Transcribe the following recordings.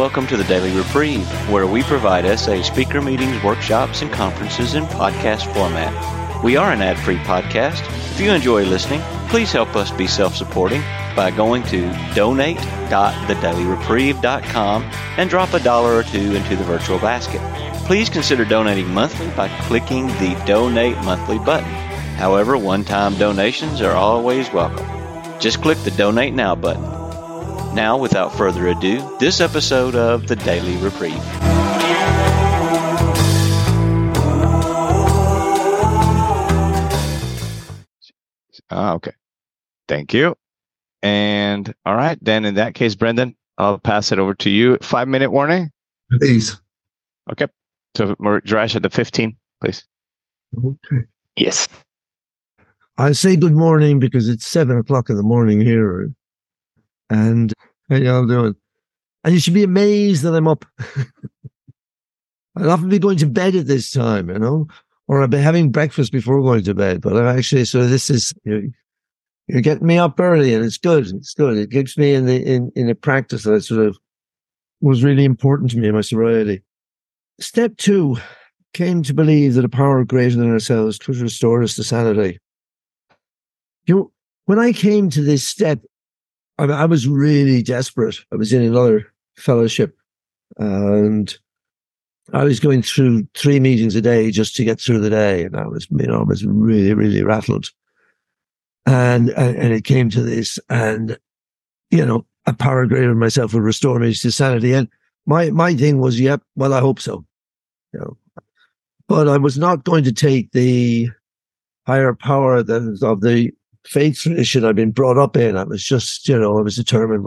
welcome to the Daily Reprieve, where we provide SA speaker meetings, workshops, and conferences in podcast format. We are an ad-free podcast. If you enjoy listening, please help us be self-supporting by going to donate.thedailyreprieve.com and drop $1 or $2 into the virtual basket. Please consider donating monthly by clicking the Donate Monthly button. However, one-time donations are always welcome. Just click the Donate Now button. Now, without further ado, this episode of the Daily Reprieve. Okay. Thank you. And all right, then in that case, Brendan, I'll pass it over to you. 5-minute warning. Please. Okay. So Jerash at the 15, please. Okay. Yes. I say good morning because it's 7 o'clock in the morning here. And how y'all doing? And you should be amazed that I'm up. I'd often be going to bed at this time, or I'd be having breakfast before going to bed. But I'm actually, so this is, you're getting me up early, and it's good. It's good. It keeps me in a practice that sort of was really important to me in my sobriety. Step 2, came to believe that a power greater than ourselves could restore us to sanity. When I came to this step, I was really desperate. I was in another fellowship, and I was going through 3 meetings a day just to get through the day, and I was really, really rattled. And it came to this, and a power greater than myself would restore me to sanity. And my thing was, yep, well, I hope so. But I was not going to take the higher power of the faith tradition I'd been brought up in. I was just, I was determined,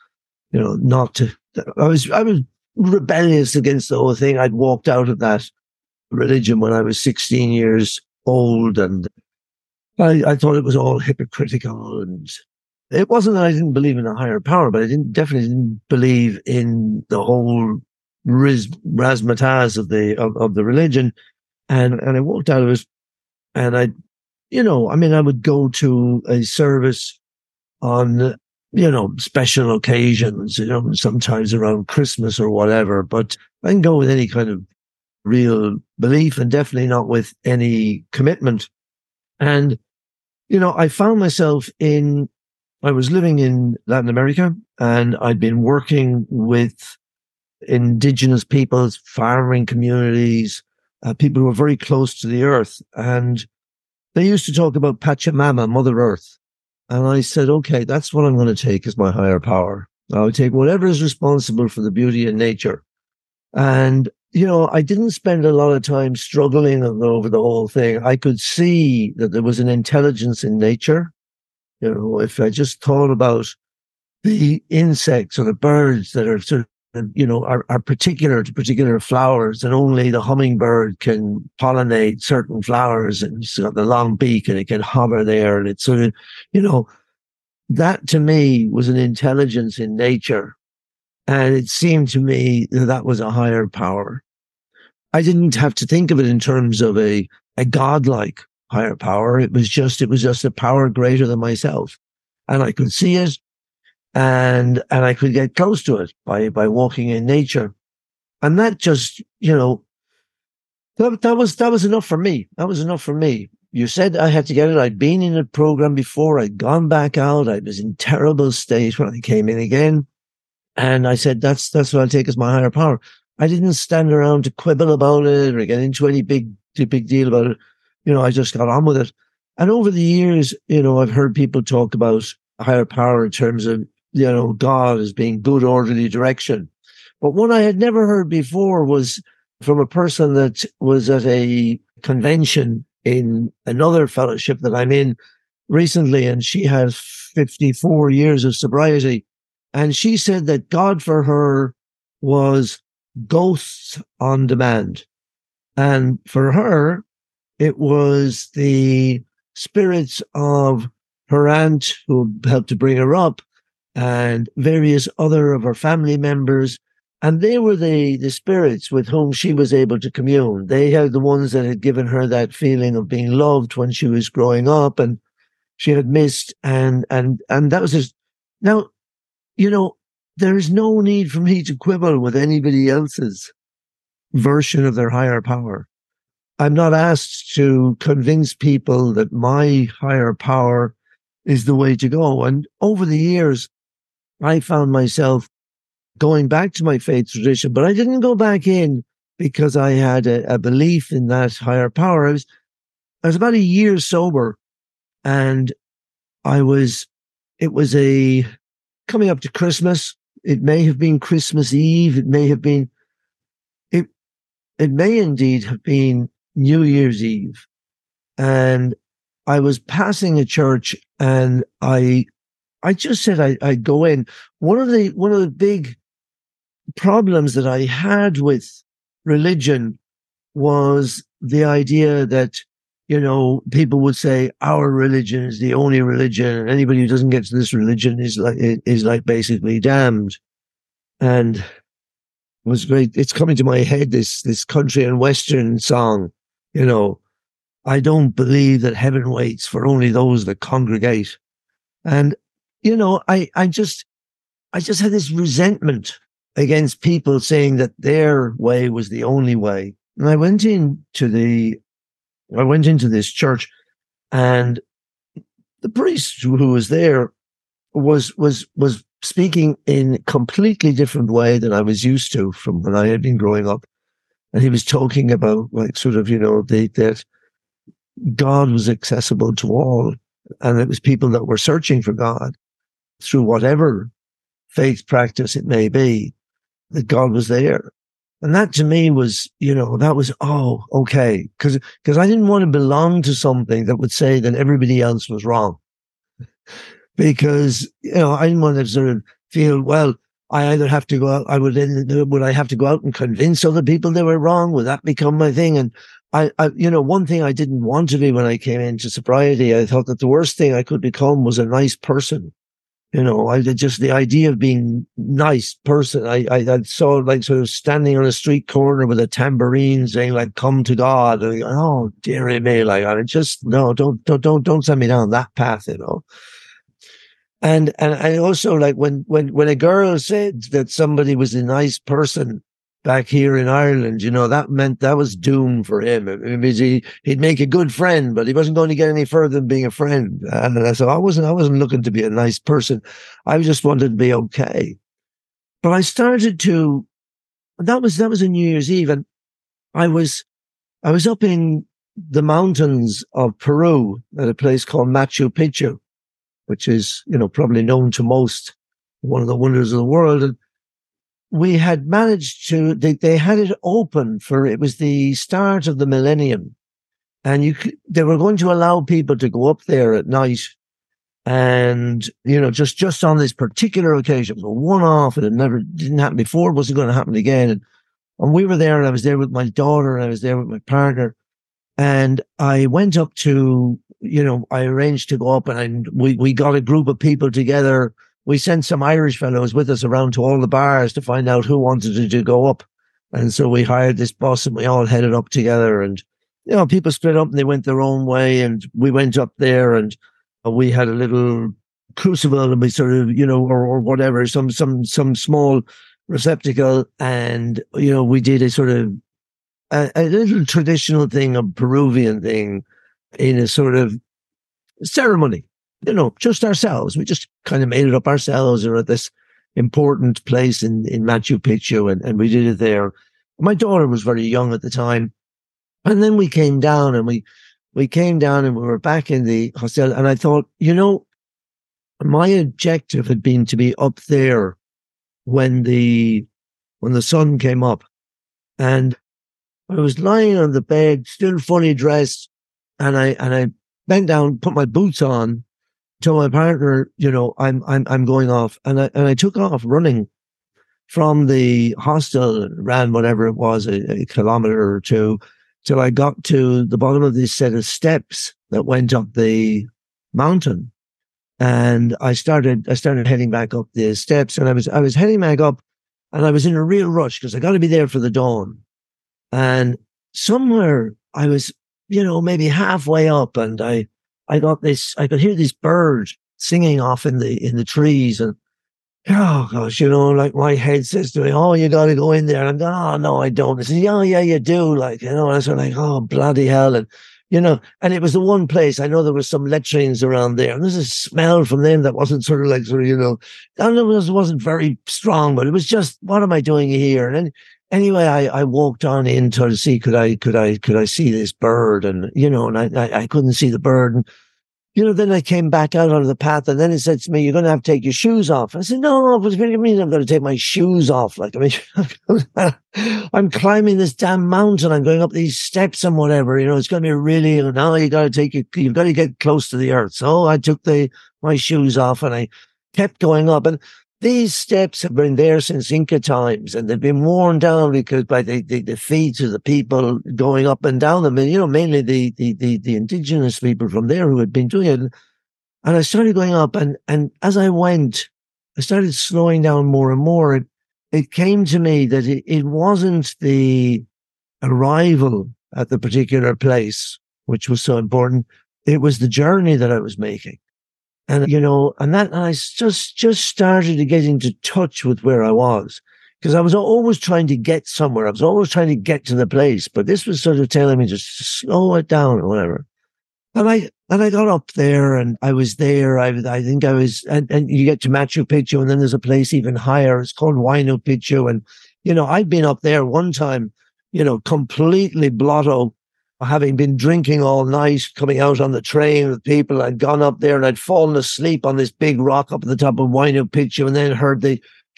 not to. I was rebellious against the whole thing. I'd walked out of that religion when I was 16 years old, and I thought it was all hypocritical. And it wasn't that I didn't believe in a higher power, but I definitely didn't believe in the whole razzmatazz of the religion. And I walked out of it, and I would go to a service on, special occasions, sometimes around Christmas or whatever, but I didn't go with any kind of real belief, and definitely not with any commitment. And, I found myself I was living in Latin America, and I'd been working with indigenous peoples, farming communities, people who were very close to the earth. And they used to talk about Pachamama, Mother Earth. And I said, okay, that's what I'm going to take as my higher power. I'll take whatever is responsible for the beauty in nature. And, I didn't spend a lot of time struggling over the whole thing. I could see that there was an intelligence in nature. If I just thought about the insects or the birds that are sort of, are particular to particular flowers, and only the hummingbird can pollinate certain flowers, and it's got the long beak and it can hover there, and it's sort of, that to me was an intelligence in nature. And it seemed to me that was a higher power. I didn't have to think of it in terms of a godlike higher power. It was just a power greater than myself. And I could see it. And I could get close to it by walking in nature. And that just, that was enough for me. That was enough for me. You said I had to get it. I'd been in a program before. I'd gone back out. I was in terrible state when I came in again. And I said, that's what I'll take as my higher power. I didn't stand around to quibble about it or get into any big deal about it. I just got on with it. And over the years, I've heard people talk about higher power in terms of, God as being good, orderly direction. But what I had never heard before was from a person that was at a convention in another fellowship that I'm in recently, and she has 54 years of sobriety. And she said that God for her was ghosts on demand. And for her, it was the spirits of her aunt who helped to bring her up, and various other of her family members. And they were the spirits with whom she was able to commune. They are the ones that had given her that feeling of being loved when she was growing up, and she had missed. And that was just, now, there is no need for me to quibble with anybody else's version of their higher power. I'm not asked to convince people that my higher power is the way to go. And over the years, I found myself going back to my faith tradition, but I didn't go back in because I had a belief in that higher power. I was about a year sober, and it was coming up to Christmas. It may have been Christmas Eve. It may indeed have been New Year's Eve. And I was passing a church, and I just said I'd go in. One of the big problems that I had with religion was the idea that, people would say our religion is the only religion, and anybody who doesn't get to this religion is like basically damned. And it was great. It's coming to my head, this country and western song, I don't believe that heaven waits for only those that congregate. And, I just had this resentment against people saying that their way was the only way. And I went into this church, and the priest who was there was speaking in a completely different way than I was used to from when I had been growing up. And he was talking about that God was accessible to all. And it was people that were searching for God through whatever faith practice it may be, that God was there. And that to me was, that was, oh, okay. Because I didn't want to belong to something that would say that everybody else was wrong. Because, I didn't want to sort of feel, well, I either have to go out, would I have to go out and convince other people they were wrong? Would that become my thing? And I one thing I didn't want to be when I came into sobriety, I thought that the worst thing I could become was a nice person. Just the idea of being nice person. I saw like sort of standing on a street corner with a tambourine saying like, come to God. And oh, dearie me. Like, I just, no, don't send me down that path, And I also like when a girl said that somebody was a nice person back here in Ireland, that meant that was doom for him. It means he'd make a good friend, but he wasn't going to get any further than being a friend. And so I wasn't looking to be a nice person. I just wanted to be okay. But I started to. That was a New Year's Eve, and I was up in the mountains of Peru at a place called Machu Picchu, which is probably known to most, one of the wonders of the world. And we had managed to, they had it open it was the start of the millennium. And they were going to allow people to go up there at night. And, just on this particular occasion, it was a one-off, and didn't happen before, it wasn't going to happen again. And we were there, and I was there with my daughter, and I was there with my partner. And I went up to, I arranged to go up, and we got a group of people together. We sent some Irish fellows with us around to all the bars to find out who wanted to go up. And so we hired this bus, and we all headed up together. And, people split up and they went their own way. And we went up there, and we had a little crucible, and we sort of, or whatever, some small receptacle. And, we did a sort of a little traditional thing, a Peruvian thing, in a sort of ceremony. Just ourselves. We just kind of made it up ourselves. Or at this important place in Machu Picchu, and we did it there. My daughter was very young at the time. And then we came down, and we came down, and we were back in the hostel. And I thought, my objective had been to be up there when the sun came up. And I was lying on the bed, still fully dressed, and I bent down, put my boots on, told my partner, I'm going off, and I took off running from the hostel, ran whatever it was, a kilometer or two, till I got to the bottom of this set of steps that went up the mountain, and I started heading back up the steps, and I was heading back up, and I was in a real rush because I got to be there for the dawn, and somewhere I was, maybe halfway up, and I could hear this bird singing off in the trees, and oh gosh, like my head says to me, oh, you got to go in there. And I'm going, oh, no, I don't. It says, oh, yeah, you do. Like, and I was like, oh, bloody hell. And, and it was the one place, I know there was some latrines around there. And there's a smell from them that wasn't sort of, and it wasn't very strong, but it was just, what am I doing here? And then, anyway, I walked on in to see, could I see this bird? And, and I couldn't see the bird. And, then I came back out of the path, and then it said to me, you're going to have to take your shoes off. I said, no, what do you mean I'm going to take my shoes off? Like, I mean, I'm climbing this damn mountain. I'm going up these steps and whatever, it's going to be really, now you've got to get close to the earth. So I took my shoes off and I kept going up. And these steps have been there since Inca times, and they've been worn down because by the feet of the people going up and down them, and mainly the indigenous people from there who had been doing it. And I started going up, and as I went, I started slowing down more and more. It came to me that it wasn't the arrival at the particular place which was so important. It was the journey that I was making. And, and I just started to get into touch with where I was, because I was always trying to get somewhere. I was always trying to get to the place, but this was sort of telling me just to slow it down or whatever. And I got up there, and I was there. I think I was, and you get to Machu Picchu, and then there's a place even higher. It's called Huayna Picchu. And, I'd been up there one time, completely blotto, having been drinking all night, coming out on the train with people. I'd gone up there and I'd fallen asleep on this big rock up at the top of Huayna Picchu, and then heard the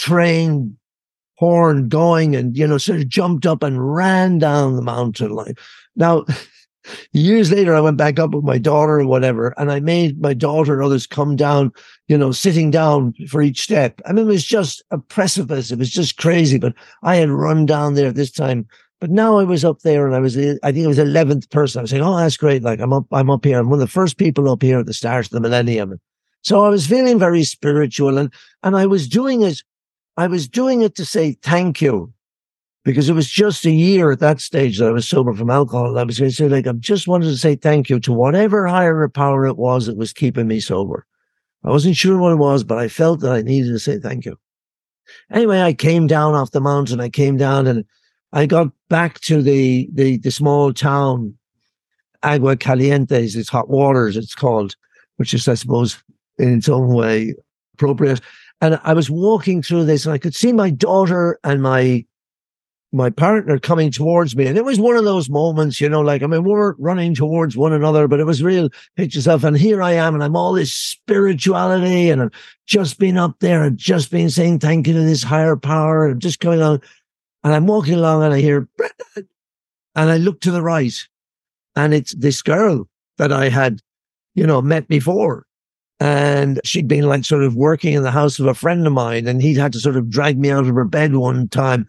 train horn going, and, sort of jumped up and ran down the mountain line. Now, years later, I went back up with my daughter or whatever, and I made my daughter and others come down, sitting down for each step. I mean, it was just a precipice. It was just crazy, but I had run down there this time. But now I was up there, and I think it was 11th person. I was saying, oh, that's great. Like, I'm up here. I'm one of the first people up here at the start of the millennium. So I was feeling very spiritual, and I was doing it. I was doing it to say thank you, because it was just a year at that stage that I was sober from alcohol. And I was going to say, I just wanted to say thank you to whatever higher power it was that was keeping me sober. I wasn't sure what it was, but I felt that I needed to say thank you. Anyway, I came down off the mountain. I came down, and I got back to the small town, Agua Calientes. It's hot waters, it's called, which is, I suppose, in its own way appropriate. And I was walking through this, and I could see my daughter and my partner coming towards me. And it was one of those moments, we weren't running towards one another, but it was real, picture yourself. And here I am, and I'm all this spirituality, and I've just been up there and just been saying thank you to this higher power, and just going on. And I'm walking along, and I hear, Brendan, and I look to the right, and it's this girl that I had, met before. And she'd been sort of working in the house of a friend of mine, and he'd had to sort of drag me out of her bed one time.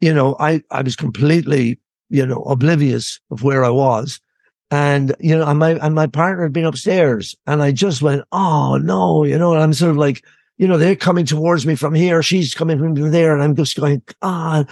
I was completely, oblivious of where I was. And, and my partner had been upstairs, and I just went, oh no, and I'm sort of they're coming towards me from here. She's coming from there. And I'm just going, God.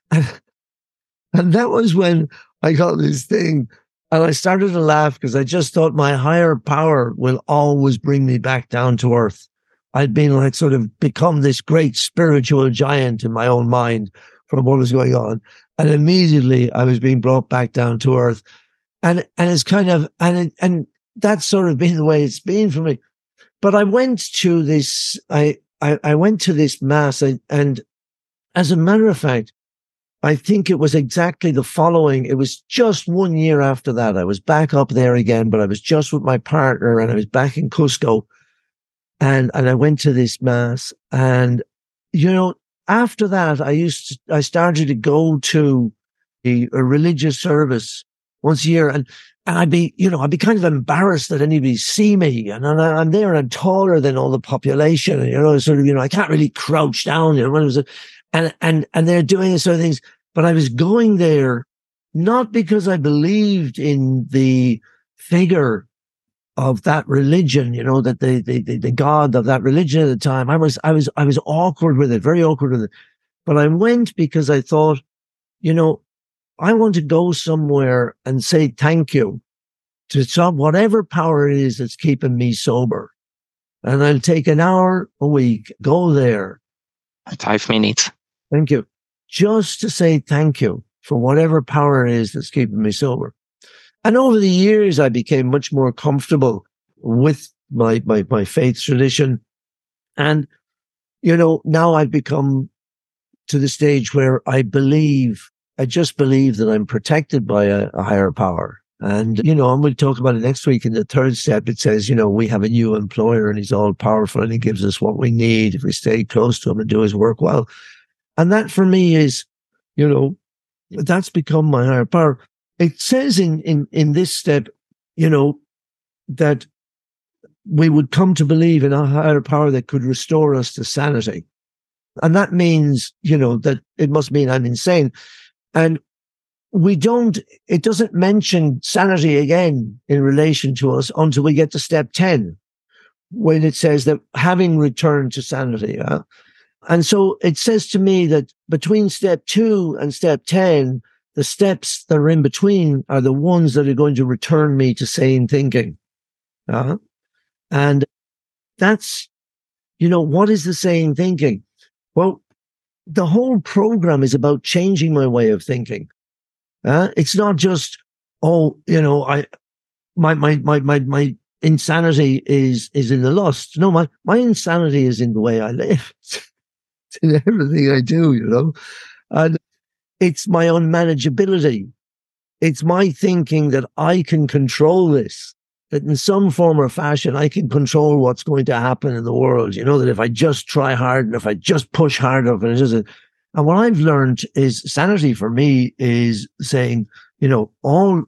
And that was when I got this thing, and I started to laugh, because I just thought my higher power will always bring me back down to earth. I'd been sort of become this great spiritual giant in my own mind from what was going on. And immediately I was being brought back down to earth. And it's kind of, and that's sort of been the way it's been for me. But I went to this, I went to this mass, and as a matter of fact, I think it was exactly the following. It was just 1 year after that. I was back up there again, but I was just with my partner, and I was back in Cusco, and I went to this mass. And, after that, I started to go to a religious service once a year, and I'd be kind of embarrassed that anybody see me. And I'm there, and I'm taller than all the population, and, sort of, I can't really crouch down, when it was and they're doing this sort of things. But I was going there not because I believed in the figure of that religion, that the God of that religion at the time. I was awkward with it, very awkward with it. But I went because I thought, I want to go somewhere and say thank you to whatever power it is that's keeping me sober. And I'll take an hour a week, go there, 5 minutes. Thank you. Just to say thank you for whatever power it is that's keeping me sober. And over the years, I became much more comfortable with my faith tradition. And, now I've become to the stage where I just believe that I'm protected by a higher power. And, I'm going to talk about it next week. In the third step, it says, we have a new employer and he's all powerful and he gives us what we need if we stay close to him and do his work well. And that for me is, that's become my higher power. It says in this step, that we would come to believe in a higher power that could restore us to sanity. And that means, that it must mean I'm insane. And it doesn't mention sanity again in relation to us until we get to step 10, when it says that having returned to sanity. And so it says to me that between step 2 and step 10, the steps that are in between are the ones that are going to return me to sane thinking. And that's, what is the sane thinking? Well, the whole program is about changing my way of thinking. It's not just, my insanity is in the lust. No, my insanity is in the way I live. It's in everything I do, and it's my unmanageability. It's my thinking that I can control this, that in some form or fashion, I can control what's going to happen in the world. That if I just try hard and if I just push hard enough, and it doesn't. And what I've learned is sanity for me is saying, all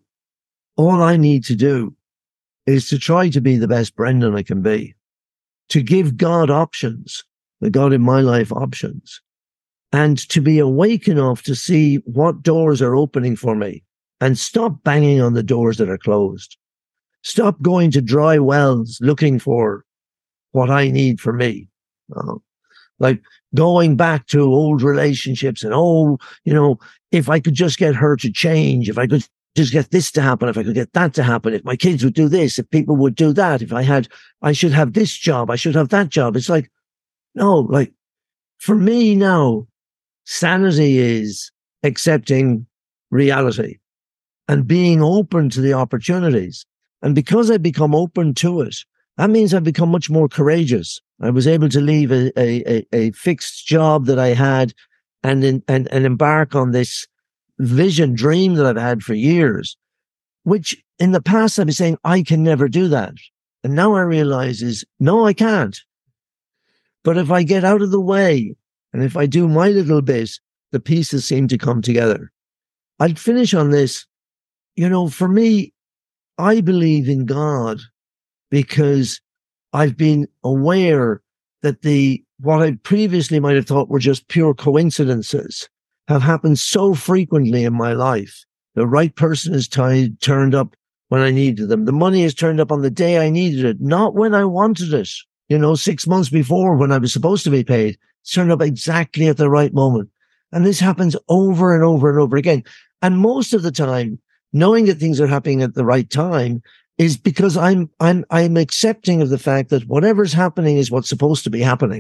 I need to do is to try to be the best Brendan I can be, to give God options, the God in my life options, and to be awake enough to see what doors are opening for me and stop banging on the doors that are closed. Stop going to dry wells looking for what I need for me. Like going back to old relationships and, if I could just get her to change, if I could just get this to happen, if I could get that to happen, if my kids would do this, if people would do that, I should have this job, I should have that job. It's like, no, for me now, sanity is accepting reality and being open to the opportunities. And because I become open to it, that means I've become much more courageous. I was able to leave a fixed job that I had and embark on this dream that I've had for years, which in the past I've been saying, I can never do that. And now I realize no, I can't. But if I get out of the way and if I do my little bit, the pieces seem to come together. I'd finish on this. For me, I believe in God because I've been aware that what I previously might have thought were just pure coincidences have happened so frequently in my life. The right person has turned up when I needed them. The money has turned up on the day I needed it, not when I wanted it. 6 months before when I was supposed to be paid. It's turned up exactly at the right moment. And this happens over and over and over again. And most of the time, knowing that things are happening at the right time is because I'm accepting of the fact that whatever's happening is what's supposed to be happening,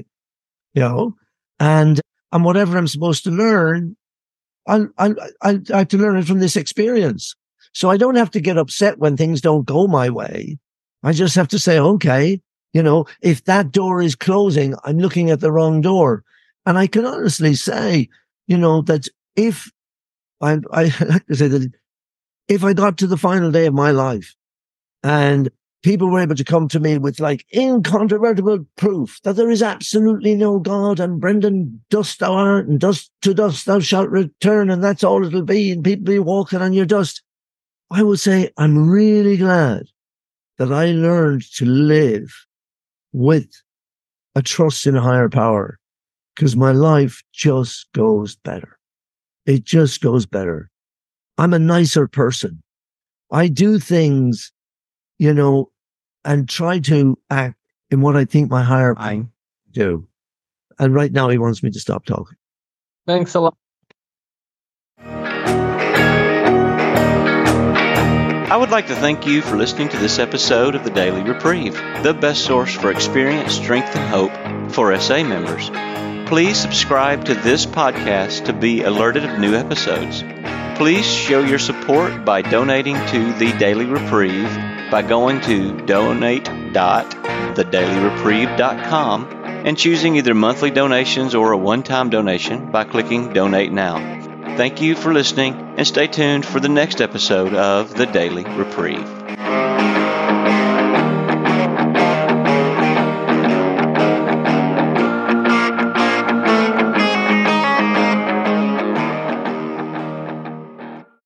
and whatever I'm supposed to learn, I have to learn it from this experience. So I don't have to get upset when things don't go my way. I just have to say, okay, if that door is closing, I'm looking at the wrong door. And I can honestly say, that if I like to say that if I got to the final day of my life and people were able to come to me with incontrovertible proof that there is absolutely no God and Brendan, dust thou art and dust to dust thou shalt return and that's all it'll be and people be walking on your dust, I would say I'm really glad that I learned to live with a trust in a higher power because my life just goes better. It just goes better. I'm a nicer person. I do things, and try to act in what I think my higher power do. And right now he wants me to stop talking. Thanks a lot. I would like to thank you for listening to this episode of the Daily Reprieve, the best source for experience, strength, and hope for SA members. Please subscribe to this podcast to be alerted of new episodes. Please show your support by donating to The Daily Reprieve by going to donate.thedailyreprieve.com and choosing either monthly donations or a one-time donation by clicking Donate Now. Thank you for listening, and stay tuned for the next episode of The Daily Reprieve.